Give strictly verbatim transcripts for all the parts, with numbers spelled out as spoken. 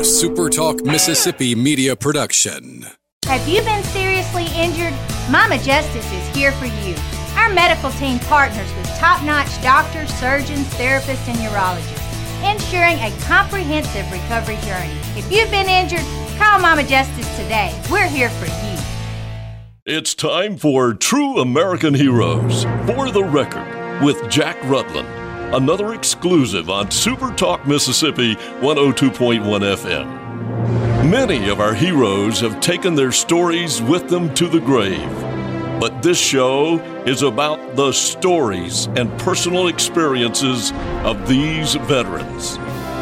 A Super Talk Mississippi media production. Have you been seriously injured? Mama Justice is here for you. Our medical team partners with top-notch doctors, surgeons, therapists, and urologists, ensuring a comprehensive recovery journey. If you've been injured, call Mama Justice today. We're here for you. It's time for True American Heroes, For the Record, with Jack Rutland. Another exclusive on Super Talk Mississippi one oh two point one F M. Many of our heroes have taken their stories with them to the grave. But this show is about the stories and personal experiences of these veterans.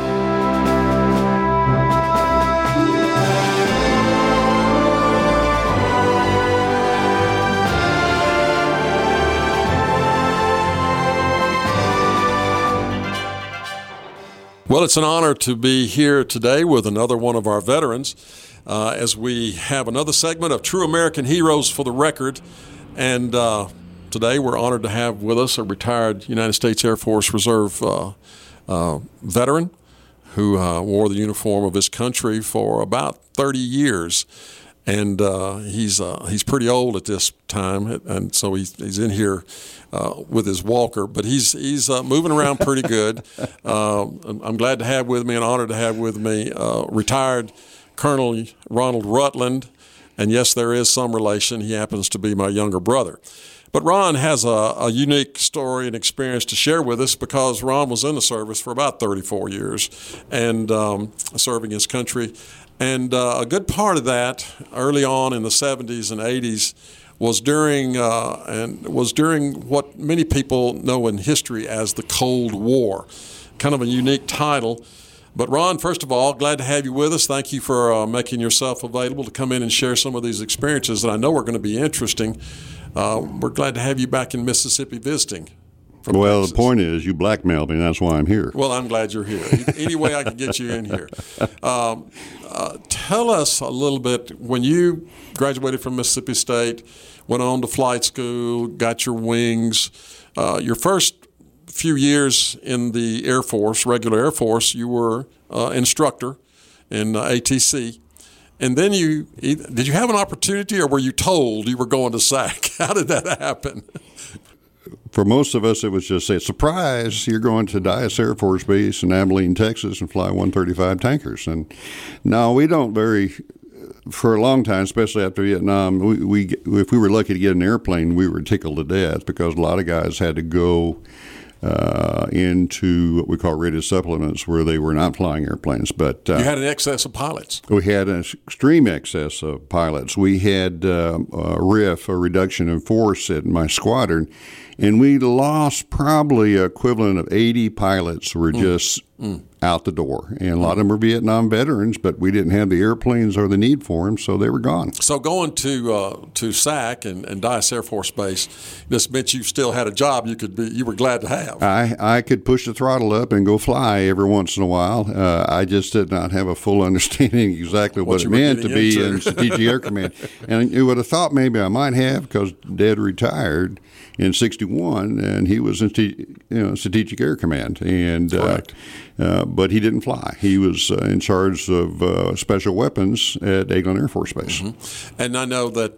Well, it's an honor to be here today with another one of our veterans uh, as we have another segment of True American Heroes for the Record. And uh, today we're honored to have with us a retired United States Air Force Reserve uh, uh, veteran who uh, wore the uniform of his country for about thirty years. And uh, he's uh, he's pretty old at this time, and so he's he's in here uh, with his walker, but he's he's uh, moving around pretty good. Uh, I'm glad to have with me, and honored to have with me, uh, retired Colonel Ronald Rutland, and yes, there is some relation. He happens to be my younger brother. But Ron has a, a unique story and experience to share with us because Ron was in the service for about thirty-four years and um, serving his country. And uh, a good part of that, early on in the seventies and eighties, was during uh, and was during what many people know in history as the Cold War. Kind of a unique title. But Ron, first of all, glad to have you with us. Thank you for uh, making yourself available to come in and share some of these experiences that I know are going to be interesting. Uh, we're glad to have you back in Mississippi visiting. Well, Texas. The point is you blackmailed me. That's why I'm here. Well, I'm glad you're here. Any way I can get you in here. Um, uh, tell us a little bit, when you graduated from Mississippi State, went on to flight school, got your wings, uh, your first few years in the Air Force, regular Air Force, you were uh, instructor in uh, A T C. And then you, did you have an opportunity or were you told you were going to S A C? How did that happen? For most of us, it was just a surprise, you're going to Dyess Air Force Base in Abilene, Texas, and fly one thirty-five tankers. And no, we don't very, for a long time, especially after Vietnam, we, we if we were lucky to get an airplane, we were tickled to death because a lot of guys had to go uh, into what we call rated supplements where they were not flying airplanes. But uh, you had an excess of pilots. We had an extreme excess of pilots. We had uh, a R I F, a reduction in force at my squadron. And we lost probably equivalent of eighty pilots were just mm. Mm. out the door. And a lot of them were Vietnam veterans, but we didn't have the airplanes or the need for them, so they were gone. So going to uh, to S A C and, and Dyess Air Force Base, this meant you still had a job you could be you were glad to have. I, I could push the throttle up and go fly every once in a while. Uh, I just did not have a full understanding exactly what, what it meant to be into. in Strategic Air Command. And you would have thought maybe I might have because Dad retired in sixty-one, and he was in you know, Strategic Air Command. And uh, uh, but he didn't fly. He was uh, in charge of uh, special weapons at Eglin Air Force Base. Mm-hmm. And I know that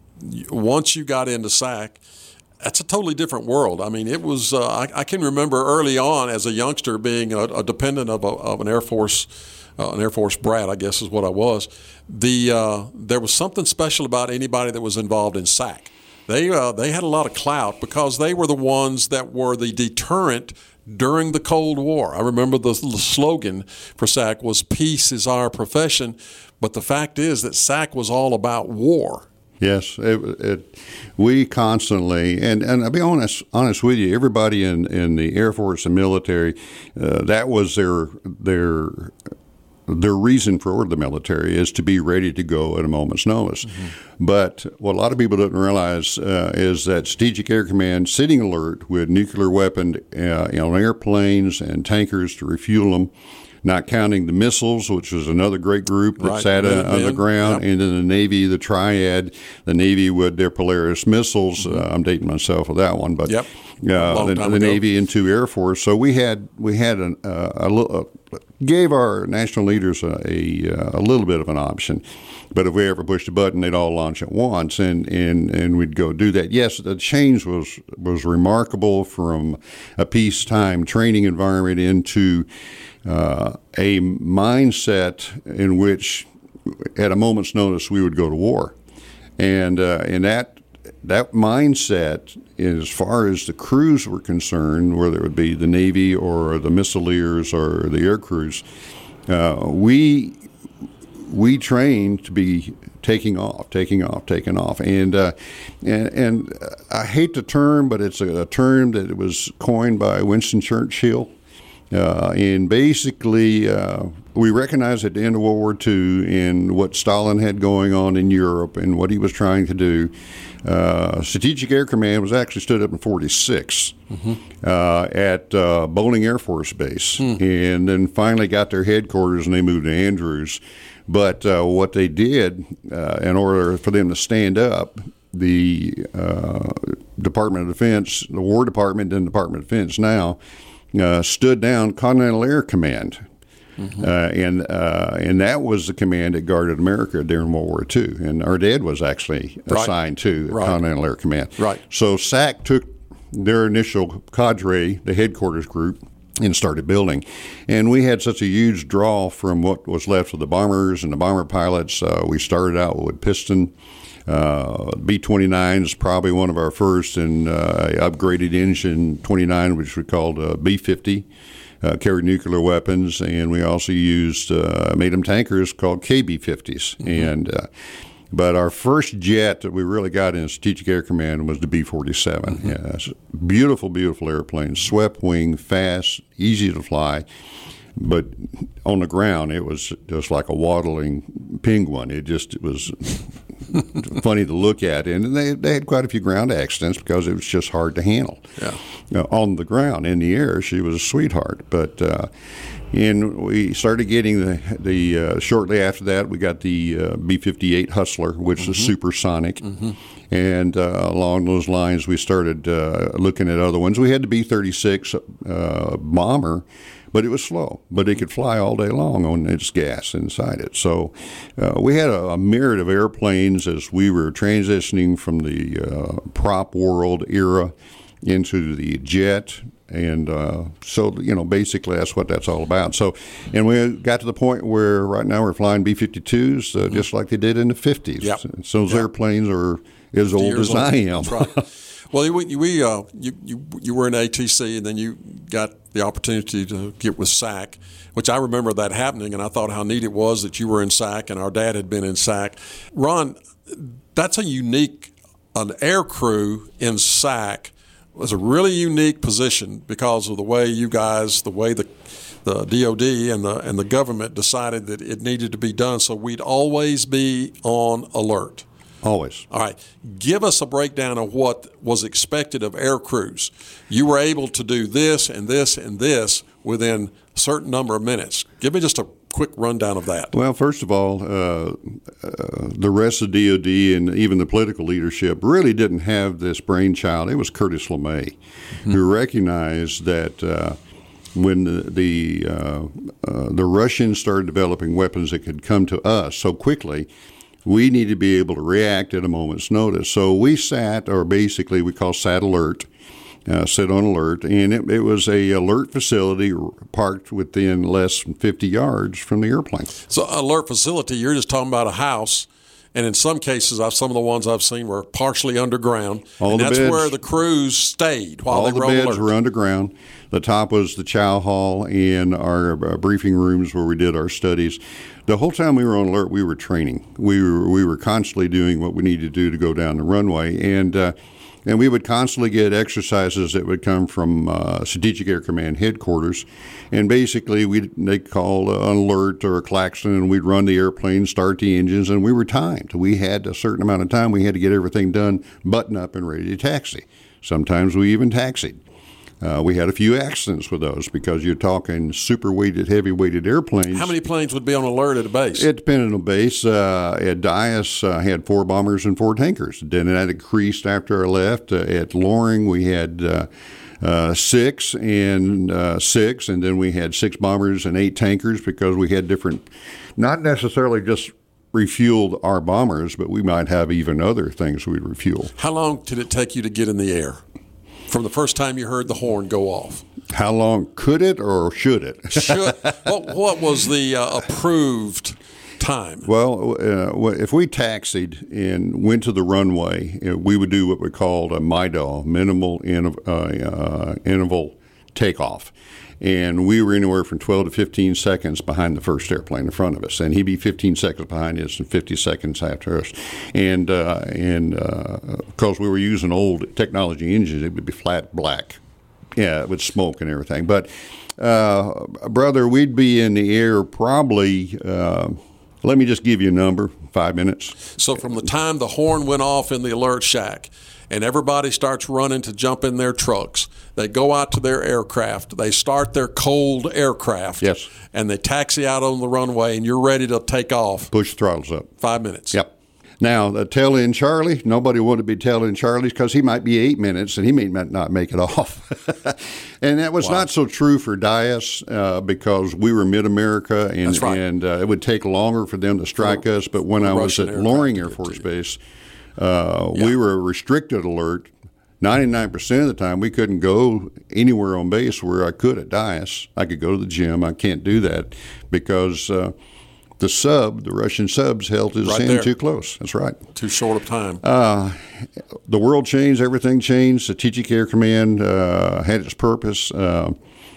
once you got into S A C, that's a totally different world. I mean, it was. Uh, I, I can remember early on as a youngster being a, a dependent of, a, of an Air Force. Uh, an Air Force brat, I guess is what I was. The uh, there was something special about anybody that was involved in S A C. They uh, they had a lot of clout because they were the ones that were the deterrent during the Cold War. I remember the, the slogan for S A C was "Peace is our profession," but the fact is that S A C was all about war. Yes, it, it, we constantly, and, and I'll be honest honest with you, everybody in, in the Air Force and military, uh, that was their their. Their reason for the military is to be ready to go at a moment's notice. Mm-hmm. But what a lot of people don't realize uh, is that Strategic Air Command, sitting alert with nuclear weapon uh, on airplanes and tankers to refuel them, not counting the missiles, which was another great group that right. sat uh, on the ground, yep. and then the Navy, the Triad, the Navy with their Polaris missiles. Mm-hmm. Uh, I'm dating myself with that one, but yep. uh, the, the Navy into Air Force. So we had we had an, uh, a little uh, gave our national leaders a, a a little bit of an option. But if we ever pushed a button, they'd all launch at once, and, and, and we'd go do that. Yes, the change was was remarkable from a peacetime training environment into uh, a mindset in which, at a moment's notice, we would go to war, and uh, and that that mindset, as far as the crews were concerned, whether it would be the Navy or the Missileers or the air crews, uh, we. We trained to be taking off, taking off, taking off, and uh, and, and I hate the term, but it's a, a term that was coined by Winston Churchill, uh, and basically uh, we recognized at the end of World War Two and what Stalin had going on in Europe and what he was trying to do. Uh, Strategic Air Command was actually stood up in forty-six mm-hmm. uh, at uh, Bolling Air Force Base, mm. and then finally got their headquarters and they moved to Andrews. But uh, what they did, uh, in order for them to stand up, the uh, Department of Defense, the War Department, and Department of Defense now, uh, stood down Continental Air Command. Mm-hmm. Uh, and uh, and that was the command that guarded America during World War Two. And our dad was actually assigned right. to right. Continental Air Command. Right. So S A C took their initial cadre, the headquarters group, and started building. And we had such a huge draw from what was left of the bombers and the bomber pilots. Uh, we started out with Piston. Uh, B twenty-nine is probably one of our first, and uh, upgraded engine twenty-nine, which we called uh, B fifty, uh, carried nuclear weapons. And we also used, uh, made them tankers called K B fifties. Mm-hmm. And uh, But our first jet that we really got in Strategic Air Command was the B forty-seven. Mm-hmm. Yeah, beautiful, beautiful airplane, swept wing, fast, easy to fly. But on the ground, it was just like a waddling penguin. It just it was funny to look at. And they, they had quite a few ground accidents because it was just hard to handle. Yeah. You know, on the ground, in the air, she was a sweetheart. But uh, and we started getting the the uh, shortly after that, we got the uh, B fifty-eight Hustler, which mm-hmm. is supersonic. Mm-hmm. And uh, along those lines, we started uh, looking at other ones. We had the B thirty-six uh, bomber, but it was slow. But it could fly all day long on its gas inside it. So uh, we had a, a myriad of airplanes as we were transitioning from the uh, prop world era into the jet. And uh, so, you know, basically that's what that's all about. So, and we got to the point where right now we're flying B fifty-twos uh, mm-hmm. just like they did in the fifties. Yep. So those yep. airplanes are as old as old. I am. That's right. Well, we, we uh, you, you you were in A T C, and then you got the opportunity to get with S A C, which I remember that happening, and I thought how neat it was that you were in S A C and our dad had been in S A C. Ron, that's a unique, an air crew in S A C was a really unique position because of the way you guys, the way the the D O D and the and the government decided that it needed to be done. So we'd always be on alert. Always. All right. Give us a breakdown of what was expected of air crews. You were able to do this and this and this within a certain number of minutes. Give me just a quick rundown of that. Well, first of all, uh, uh, the rest of D O D and even the political leadership really didn't have this brainchild. It was Curtis LeMay mm-hmm. who recognized that uh, when the the, uh, uh, the Russians started developing weapons that could come to us so quickly, we need to be able to react at a moment's notice. So we sat, or basically we call sat alert, uh, sit on alert, and it, it was a alert facility parked within less than fifty yards from the airplane. So alert facility, you're just talking about a house, and in some cases, I've, some of the ones I've seen were partially underground, all and the that's beds, where the crews stayed while all they the were on beds alert. were underground. The top was the chow hall and our uh, briefing rooms where we did our studies. The whole time we were on alert, we were training. We were we were constantly doing what we needed to do to go down the runway, and uh, and we would constantly get exercises that would come from uh, Strategic Air Command headquarters, and basically we they call uh, an alert or a klaxon, and we'd run the airplane, start the engines, and we were timed. We had a certain amount of time. We had to get everything done, button up, and ready to taxi. Sometimes we even taxied. Uh, we had a few accidents with those because you're talking super weighted, heavy weighted airplanes. How many planes would be on alert at a base? It depended on the base. Uh, at Dyess, I uh, had four bombers and four tankers. Then that increased after I left. Uh, at Loring, we had uh, uh, six and uh, six, and then we had six bombers and eight tankers because we had different, not necessarily just refueled our bombers, but we might have even other things we'd refuel. How long did it take you to get in the air from the first time you heard the horn go off? How long could it or should it? Should, what, what was the uh, approved time? Well, uh, if we taxied and went to the runway, we would do what we called a M I D O, minimal interv- uh, uh, interval takeoff. And we were anywhere from twelve to fifteen seconds behind the first airplane in front of us, and he'd be fifteen seconds behind us and fifty seconds after us. And uh, and uh, because we were using old technology engines, it would be flat black, yeah, with smoke and everything. But uh, brother, we'd be in the air probably. Uh, let me just give you a number: five minutes. So from the time the horn went off in the alert shack, and everybody starts running to jump in their trucks, they go out to their aircraft, they start their cold aircraft, yes, and they taxi out on the runway, and you're ready to take off. Push the throttles up. Five minutes. Yep. Now, the tail end Charlie, nobody wanted to be tail end Charlie's because he might be eight minutes and he may not make it off. And that was wow. not so true for Dyess uh, because we were mid-America and, right. and uh, it would take longer for them to strike for, us. But when I was at Loring Air Force Base, uh, yeah. we were restricted alert. ninety-nine percent of the time, we couldn't go anywhere on base where I could at Dyess. I could go to the gym. I can't do that because uh, the sub, the Russian subs, held his right hand there. too close. That's right. Too short of time. Uh, the world changed. Everything changed. Strategic Air Command uh, had its purpose, uh,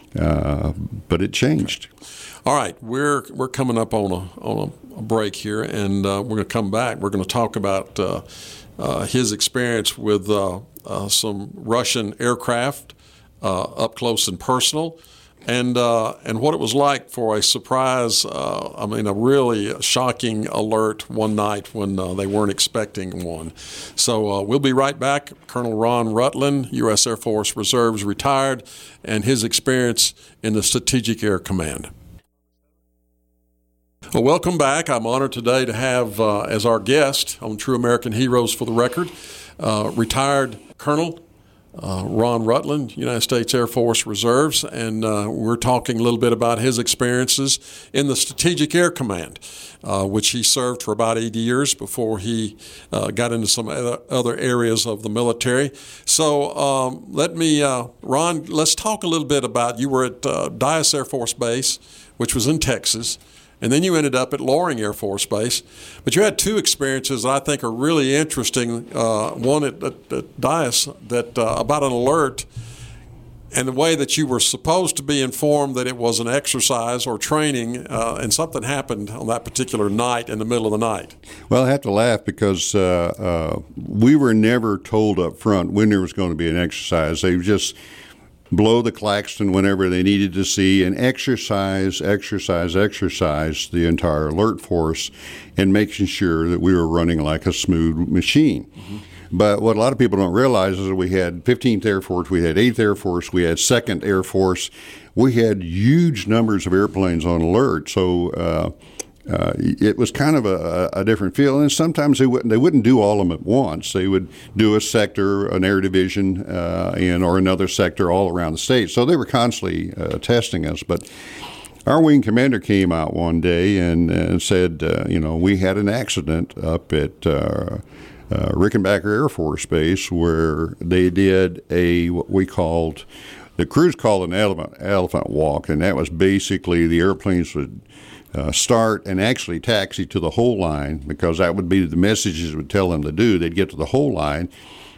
uh, but it changed. All right, we're we're coming up on a on a break here, and uh, we're going to come back. We're going to talk about uh, uh, his experience with uh, uh, some Russian aircraft uh, up close and personal, and uh, and what it was like for a surprise. Uh, I mean, a really shocking alert one night when uh, they weren't expecting one. So uh, we'll be right back. Colonel Ron Rutland, U S Air Force Reserves, retired, and his experience in the Strategic Air Command. Well, welcome back. I'm honored today to have uh, as our guest on True American Heroes for the Record, uh, retired Colonel uh, Ron Rutland, United States Air Force Reserves, and uh, we're talking a little bit about his experiences in the Strategic Air Command, uh, which he served for about eight years before he uh, got into some other, other areas of the military. So um, let me, uh, Ron, let's talk a little bit about, you were at uh, Dyess Air Force Base, which was in Texas. And then you ended up at Loring Air Force Base. But you had two experiences that I think are really interesting. Uh, one at, at, at Dyess, that uh, about an alert and the way that you were supposed to be informed that it was an exercise or training, uh, and something happened on that particular night in the middle of the night. Well, I have to laugh because uh, uh, we were never told up front when there was going to be an exercise. They just blow the klaxon whenever they needed to see and exercise, exercise, exercise the entire alert force and making sure that we were running like a smooth machine. Mm-hmm. But what a lot of people don't realize is that we had fifteenth Air Force, we had eighth Air Force, we had second Air Force. We had huge numbers of airplanes on alert. So uh, Uh, it was kind of a, a different feel, and sometimes they wouldn't they wouldn't do all of them at once. They would do a sector, an air division, uh, and or another sector all around the state. So they were constantly uh, testing us. But our wing commander came out one day and, and said, uh, you know, we had an accident up at uh, uh, Rickenbacker Air Force Base where they did a what we called the crews called an elephant elephant walk, and that was basically the airplanes would Uh, start and actually taxi to the whole line, because that would be the messages would tell them to do. They'd get to the whole line,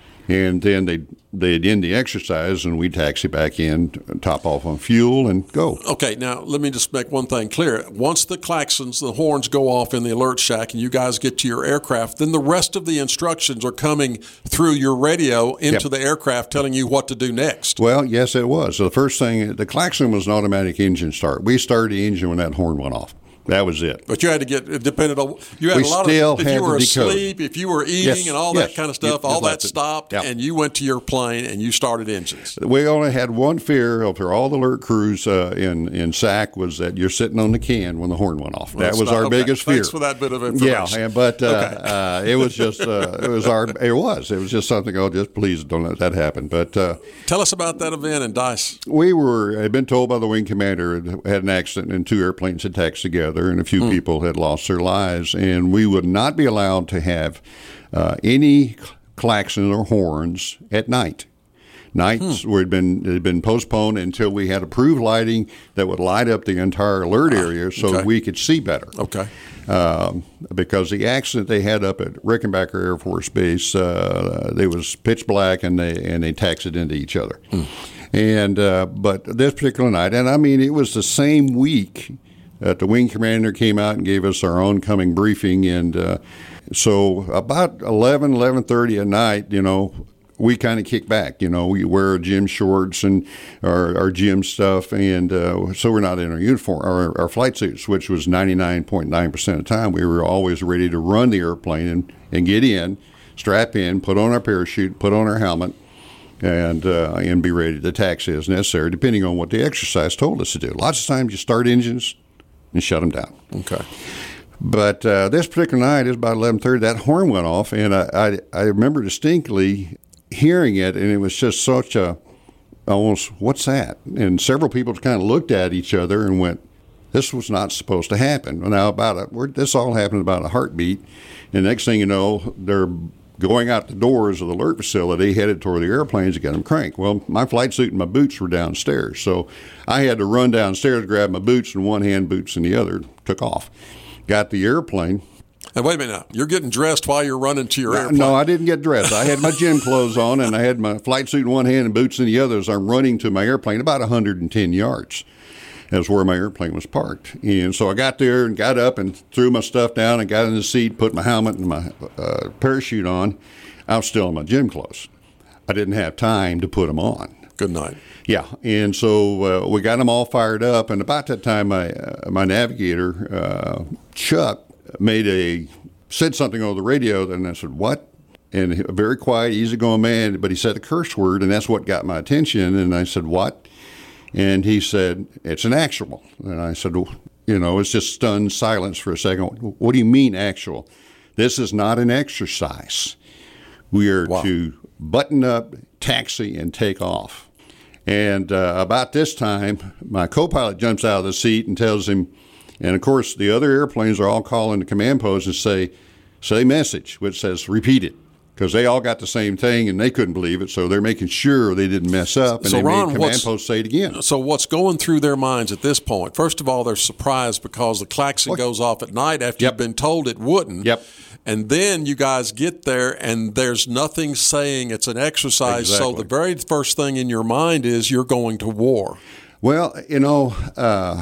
and then they'd, they'd end the exercise, and we'd taxi back in, top off on fuel, and go. Okay, now let me just make one thing clear. Once the klaxons, the horns go off in the alert shack and you guys get to your aircraft, then the rest of the instructions are coming through your radio into yep. the aircraft telling you what to do next. Well, yes, it was. So the first thing, the klaxon was an automatic engine start. We started the engine when that horn went off. That was it. But you had to get, it depended on, you had We a lot still of, if had you were to decode. asleep, if you were eating Yes, and all yes. that kind of stuff, You- all you that left it. stopped, Yep. and you went to your plane and you started engines. We only had one fear over all the alert crews uh, in in S A C was that you're sitting on the can when the horn went off. Well, that was not- our okay. biggest fear. Thanks for that bit of information. Yeah, and, but uh, Okay. uh, it was just uh, it was our it was it was just something. Oh, just please don't let that happen. But uh, Tell us about that event in Dice. we were had been told by the wing commander had an accident and two airplanes had taxied together and a few Mm. people had lost their lives, and we would not be allowed to have uh, any klaxons or horns at night. Nights Hmm. were had been had been postponed until we had approved lighting that would light up the entire alert area so okay. we could see better. Okay. Um, because the accident they had up at Rickenbacker Air Force Base, uh, they was pitch black and they and they taxied into each other. Hmm. And uh, but this particular night, and I mean it was the same week that the wing commander came out and gave us our oncoming briefing, and uh, so about eleven, eleven thirty at night, you know, we kind of kick back. You know, we wear our gym shorts and our, our gym stuff, and uh, so we're not in our uniform, our, our flight suits, which was ninety-nine point nine percent of the time. We were always ready to run the airplane and, and get in, strap in, put on our parachute, put on our helmet, and uh, and be ready to taxi as necessary, depending on what the exercise told us to do. Lots of times you start engines and shut them down. Okay. But uh, this particular night, it was about eleven thirty, that horn went off, and I, I, I remember distinctly hearing it, and it was just such a, almost, what's that? And several people kind of looked at each other and went, this was not supposed to happen. Well, now, about a, we're, this all happened about a heartbeat, and next thing you know, they're going out the doors of the alert facility, headed toward the airplanes to get them cranked. Well, my flight suit and my boots were downstairs, so I had to run downstairs, grab my boots in one hand, boots in the other, took off. Got the airplane. And wait a minute now. You're getting dressed while you're running to your airplane. No, I didn't get dressed. I had my gym clothes on, and I had my flight suit in one hand and boots in the other as I'm running to my airplane, about one hundred ten yards. That's where my airplane was parked. And so I got there and got up and threw my stuff down and got in the seat, put my helmet and my uh, parachute on. I was still in my gym clothes. I didn't have time to put them on. Good night. Yeah, and so uh, we got them all fired up, and about that time, my uh, my navigator uh, Chuck made a said something over the radio, and I said, "What?" And a very quiet, easygoing man, but he said a curse word, and that's what got my attention. And I said, "What?" And he said, "It's an actual." And I said, well, "You know, it's just stunned silence for a second. What do you mean actual? This is not an exercise. We are Wow. to button up, taxi, and take off." And uh, about this time, my co-pilot jumps out of the seat and tells him, and of course the other airplanes are all calling the command post and say, say message, which says repeat it, because they all got the same thing and they couldn't believe it, so they're making sure they didn't mess up, and So, they Ron, made command what's- post say it again. So what's going through their minds at this point? First of all, they're surprised because the klaxon What? goes off at night after Yep. you've been told it wouldn't. Yep. And then you guys get there and there's nothing saying it's an exercise. So Exactly. the very first thing in your mind is you're going to war. Well, you know, uh,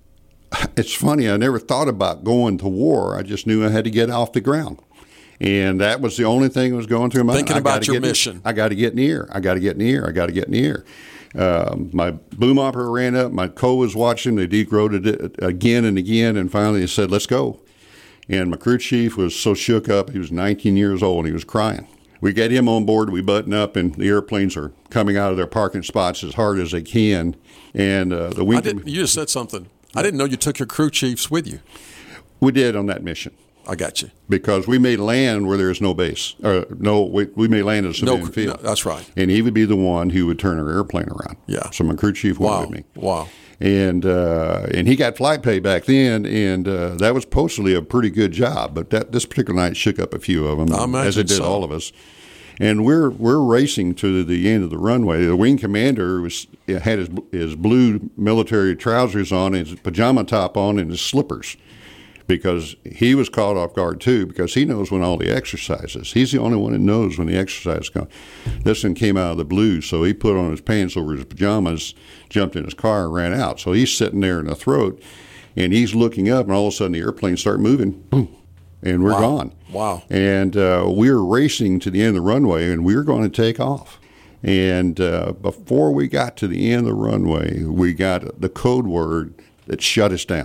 it's funny. I never thought about going to war. I just knew I had to get off the ground. And that was the only thing that was going through my mind. Thinking I about gotta your get in- mission. I got to get in the air. I got to get in the air. I got to get in the air. Um, my boom operator ran up. My co was watching. They decoded it again and again. And finally they said, let's go. And my crew chief was so shook up. He was nineteen years old and he was crying. We get him on board. We button up, and the airplanes are coming out of their parking spots as hard as they can. And uh, the I wing didn't, you just said something. I didn't know you took your crew chiefs with you. we did on that mission. I got you. Because we may land where there's no base. Or no, we, we may land at a civilian No, field. no, that's right. And he would be the one who would turn our airplane around. Yeah. So my crew chief went Wow. with me. Wow. And uh, and he got flight pay back then, and uh, that was supposedly a pretty good job. But that this particular night shook up a few of them, I imagine as it did so. all of us. And we're we're racing to the end of the runway. The wing commander was had his his blue military trousers on, his pajama top on, and his slippers, because he was caught off guard too, because he knows when all the exercise is. He's the only one that knows when the exercise comes. This one came out of the blue, so he put on his pants over his pajamas, jumped in his car, and ran out. So he's sitting there in the throat, and he's looking up, and all of a sudden the airplanes start moving, boom, and we're Wow. gone. Wow. And uh, we were racing to the end of the runway, and we were going to take off. And uh, before we got to the end of the runway, we got the code word that shut us down.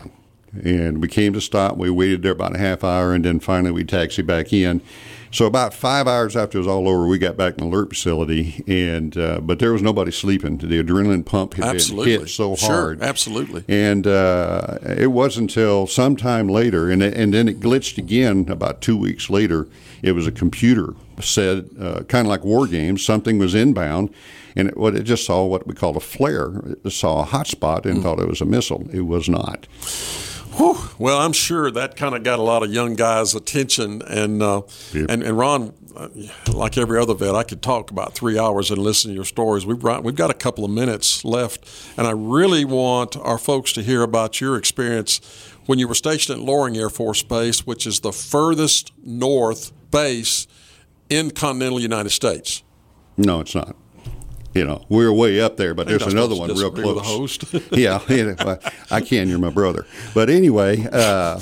And we came to a stop. We waited there about a half hour, and then finally we taxied back in. So about five hours after it was all over, we got back in the alert facility, and uh, but there was nobody sleeping. The adrenaline pump had absolutely. been hit so sure, hard. Absolutely. And uh, it wasn't until sometime later, and, and then it glitched again about two weeks later. It was a computer said, uh, kind of like war games, something was inbound, and it, what it just saw what we call a flare. It saw a hot spot and mm. thought it was a missile. It was not. Whew. Well, I'm sure that kind of got a lot of young guys' attention. And uh, yeah. and, and Ron, uh, like every other vet, I could talk about three hours and listen to your stories. We've got, we've got a couple of minutes left, and I really want our folks to hear about your experience when you were stationed at Loring Air Force Base, which is the furthest north base in continental United States. No, it's not. You know, we're way up there, but there's another one real close. With the host. yeah, you know, I can. You're my brother. But anyway, uh,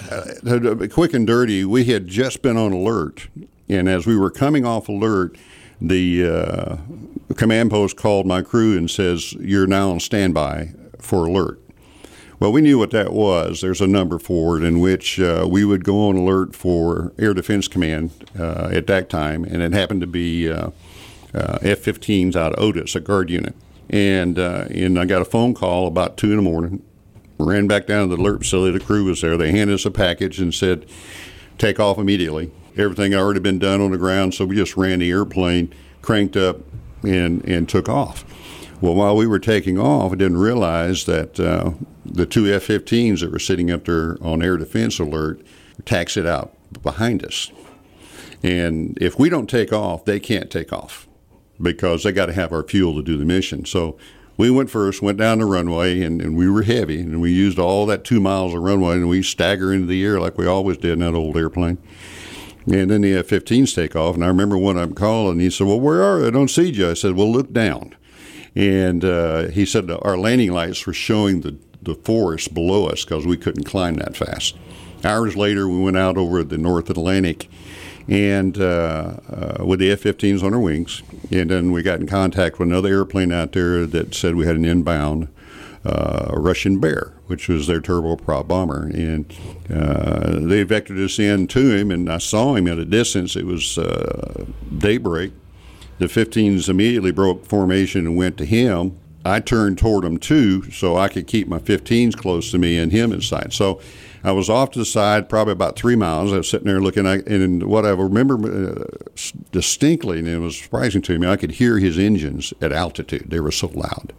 quick and dirty, we had just been on alert, and as we were coming off alert, the uh, command post called my crew and says, "You're now on standby for alert." Well, we knew what that was. There's a number for it in which uh, we would go on alert for Air Defense Command uh, at that time, and it happened to be uh, uh, F fifteens out of Otis, a guard unit. And uh, and I got a phone call about two in the morning. Ran back down to the alert facility. The crew was there. They handed us a package and said, "Take off immediately." Everything had already been done on the ground, so we just ran the airplane, cranked up, and and took off. Well, while we were taking off, I didn't realize that uh, the two F fifteens that were sitting up there on air defense alert taxied out behind us. And if we don't take off, they can't take off because they got to have our fuel to do the mission. So we went first, went down the runway, and, and we were heavy, and we used all that two miles of runway, and we stagger into the air like we always did in that old airplane. And then the F fifteens take off, and I remember one of them calling, and he said, "Well, where are they? I don't see you." I said, "Well, look down." And uh, he said our landing lights were showing the, the forest below us because we couldn't climb that fast. Hours later, we went out over the North Atlantic and uh, uh, with the F fifteens on our wings. And then we got in contact with another airplane out there that said we had an inbound uh, Russian Bear, which was their turboprop bomber. And uh, they vectored us in to him, and I saw him at a distance. It was uh, daybreak. The fifteens immediately broke formation and went to him. I turned toward him, too, so I could keep my fifteens close to me and him in sight. So I was off to the side, probably about three miles. I was sitting there looking, and what I remember uh, distinctly, and it was surprising to me, I could hear his engines at altitude. They were so loud.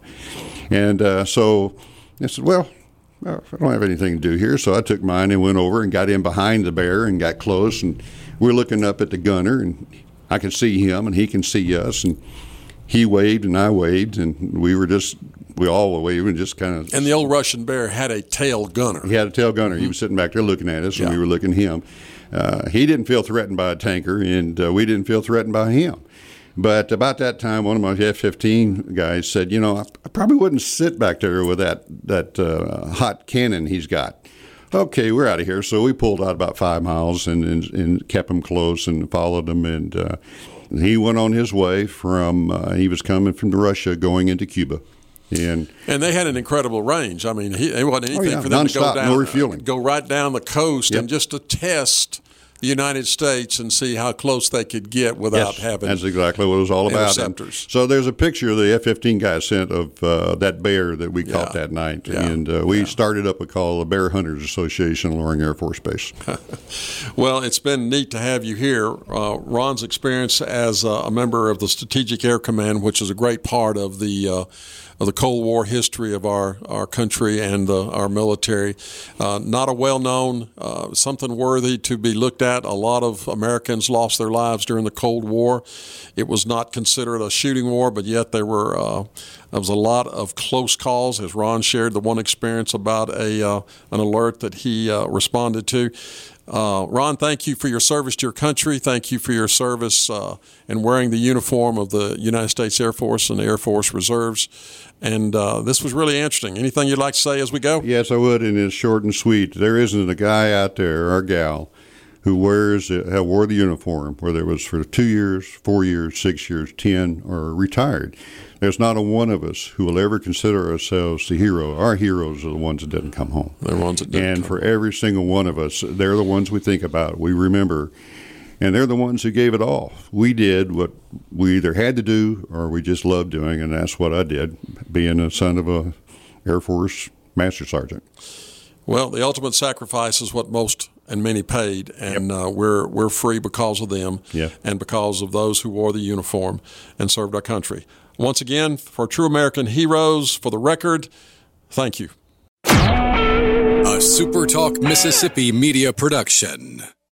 And uh, so I said, well, I don't have anything to do here. So I took mine and went over and got in behind the Bear and got close. And we're looking up at the gunner, and I could see him, and he can see us, and he waved, and I waved, and we were just, we all were waving, just kind of. And the old Russian Bear had a tail gunner. He had a tail gunner. Mm-hmm. He was sitting back there looking at us, and yeah. we were looking at him. Uh, he didn't feel threatened by a tanker, and uh, we didn't feel threatened by him. But about that time, one of my F fifteen guys said, you know, I, I probably wouldn't sit back there with that, that uh, hot cannon he's got. Okay, we're out of here. So we pulled out about five miles and, and, and kept him close and followed him. And uh, he went on his way from, uh, he was coming from Russia going into Cuba. And and they had an incredible range. I mean, he, it wasn't anything oh yeah, for them non-stop, to go down, no refueling. go right down the coast yep. and just to test the United States and see how close they could get without yes, having that's exactly what it was all about. Interceptors. And so there's a picture the F fifteen guy sent of uh, that bear that we yeah. caught that night. Yeah. And uh, we yeah. started up a call, the Bear Hunters Association, Loring Air Force Base. Well, it's been neat to have you here. Uh, Ron's experience as uh, a member of the Strategic Air Command, which is a great part of the uh, of the Cold War history of our, our country and uh, our military. Uh, not a well-known, uh, something worthy to be looked at. A lot of Americans lost their lives during the Cold War. It was not considered a shooting war, but yet there were uh, there was a lot of close calls, as Ron shared the one experience about a uh, an alert that he uh, responded to. Uh, Ron, thank you for your service to your country. Thank you for your service uh, and wearing the uniform of the United States Air Force and the Air Force Reserves. And uh, this was really interesting. Anything you'd like to say as we go? Yes, I would, and it's short and sweet. There isn't a guy out there or a gal who wears have wore the uniform, whether it was for two years, four years, six years, ten, or retired. There's not a one of us who will ever consider ourselves the hero. Our heroes are the ones that didn't come home. They're the ones that didn't And come for every single one of us, they're the ones we think about, we remember, and they're the ones who gave it all. We did what we either had to do or we just loved doing, and that's what I did, being a son of a Air Force Master Sergeant. Well, the ultimate sacrifice is what most and many paid, and yep. uh, we're we're free because of them yep. and because of those who wore the uniform and served our country. Once again, for True American Heroes, for the record, thank you. A SuperTalk Mississippi media production.